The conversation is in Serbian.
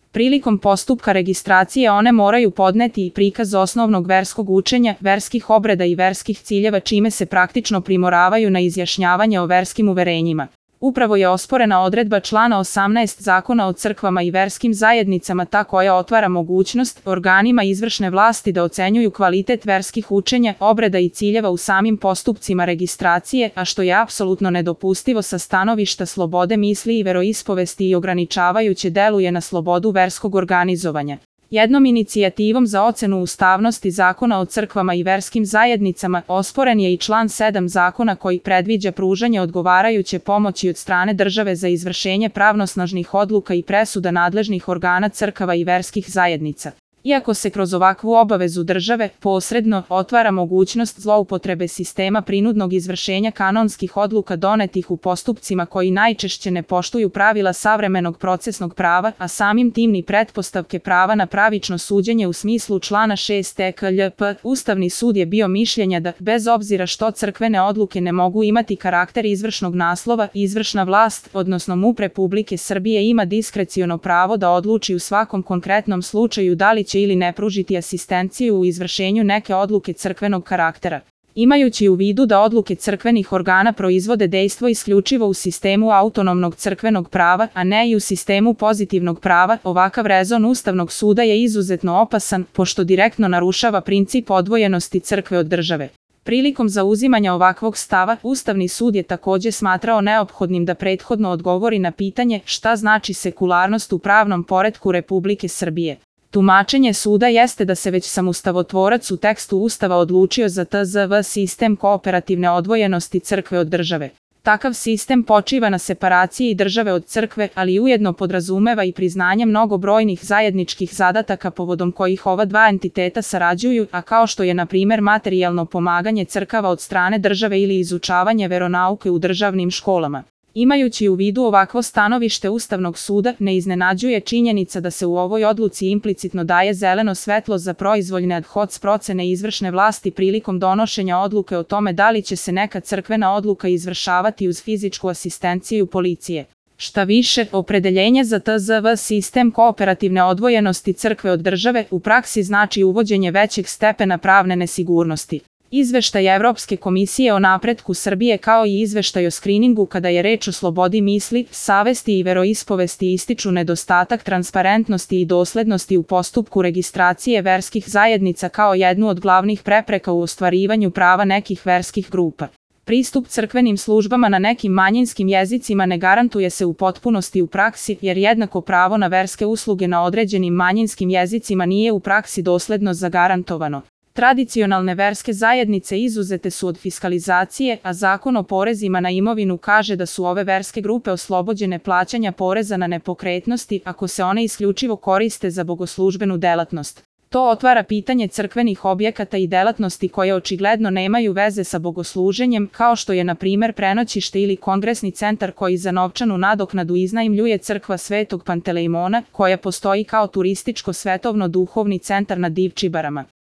Prilikom postupka registracije one moraju podneti i prikaz osnovnog verskog učenja, verskih obreda i verskih ciljeva čime se praktično primoravaju na izjašnjavanje o verskim uverenjima. Upravo je osporena odredba člana 18 Zakona o crkvama i verskim zajednicama ta koja otvara mogućnost organima izvršne vlasti da ocenjuju kvalitet verskih učenja, obreda i ciljeva u samim postupcima registracije, a što je apsolutno nedopustivo sa stanovišta slobode misli i veroispovesti i ograničavajuće deluje na slobodu verskog organizovanja. Jednom inicijativom za ocenu ustavnosti Zakona o crkvama i verskim zajednicama osporen je i član 7 zakona koji predviđa pružanje odgovarajuće pomoći od strane države za izvršenje pravnosnažnih odluka i presuda nadležnih organa crkava i verskih zajednica. Iako se kroz ovakvu obavezu države posredno otvara mogućnost zloupotrebe sistema prinudnog izvršenja kanonskih odluka donetih u postupcima koji najčešće ne poštuju pravila savremenog procesnog prava, a samim tim ni pretpostavke prava na pravično suđenje u smislu člana 6 TKLP, Ustavni sud je bio mišljenja da, bez obzira što crkvene odluke ne mogu imati karakter izvršnog naslova, izvršna vlast, odnosno MUP Republike Srbije ima diskreciono pravo da odluči u svakom konkretnom slučaju da li će ili ne pružiti asistenciju u izvršenju neke odluke crkvenog karaktera. Imajući u vidu da odluke crkvenih organa proizvode dejstvo isključivo u sistemu autonomnog crkvenog prava, a ne i u sistemu pozitivnog prava, ovakav rezon Ustavnog suda je izuzetno opasan, pošto direktno narušava princip odvojenosti crkve od države. Prilikom zauzimanja ovakvog stava, Ustavni sud je takođe smatrao neophodnim da prethodno odgovori na pitanje šta znači sekularnost u pravnom poretku Republike Srbije. Tumačenje suda jeste da se već sam ustavotvorac u tekstu Ustava odlučio za TZV sistem kooperativne odvojenosti crkve od države. Takav sistem počiva na separaciji države od crkve, ali ujedno podrazumeva i priznanje mnogobrojnih zajedničkih zadataka povodom kojih ova dva entiteta sarađuju, a kao što je na primer materijalno pomaganje crkava od strane države ili izučavanje veronauke u državnim školama. Imajući u vidu ovakvo stanovište Ustavnog suda, ne iznenađuje činjenica da se u ovoj odluci implicitno daje zeleno svetlo za proizvoljne ad hoc procene izvršne vlasti prilikom donošenja odluke o tome da li će se neka crkvena odluka izvršavati uz fizičku asistenciju policije. Šta više, opredeljenje za TZV sistem kooperativne odvojenosti crkve od države u praksi znači uvođenje većeg stepena pravne nesigurnosti. Izveštaj Evropske komisije o napretku Srbije kao i izveštaj o skriningu kada je reč o slobodi misli, savesti i veroispovesti ističu nedostatak transparentnosti i doslednosti u postupku registracije verskih zajednica kao jednu od glavnih prepreka u ostvarivanju prava nekih verskih grupa. Pristup crkvenim službama na nekim manjinskim jezicima ne garantuje se u potpunosti u praksi, jer jednako pravo na verske usluge na određenim manjinskim jezicima nije u praksi dosledno zagarantovano. Tradicionalne verske zajednice izuzete su od fiskalizacije, a Zakon o porezima na imovinu kaže da su ove verske grupe oslobođene plaćanja poreza na nepokretnosti ako se one isključivo koriste za bogoslužbenu delatnost. To otvara pitanje crkvenih objekata i delatnosti koje očigledno nemaju veze sa bogosluženjem, kao što je na primer prenoćište ili kongresni centar koji za novčanu nadoknadu iznajmljuje crkva Svetog Pantelejmona, koja postoji kao turističko svetovno-duhovni centar na Divčibarama.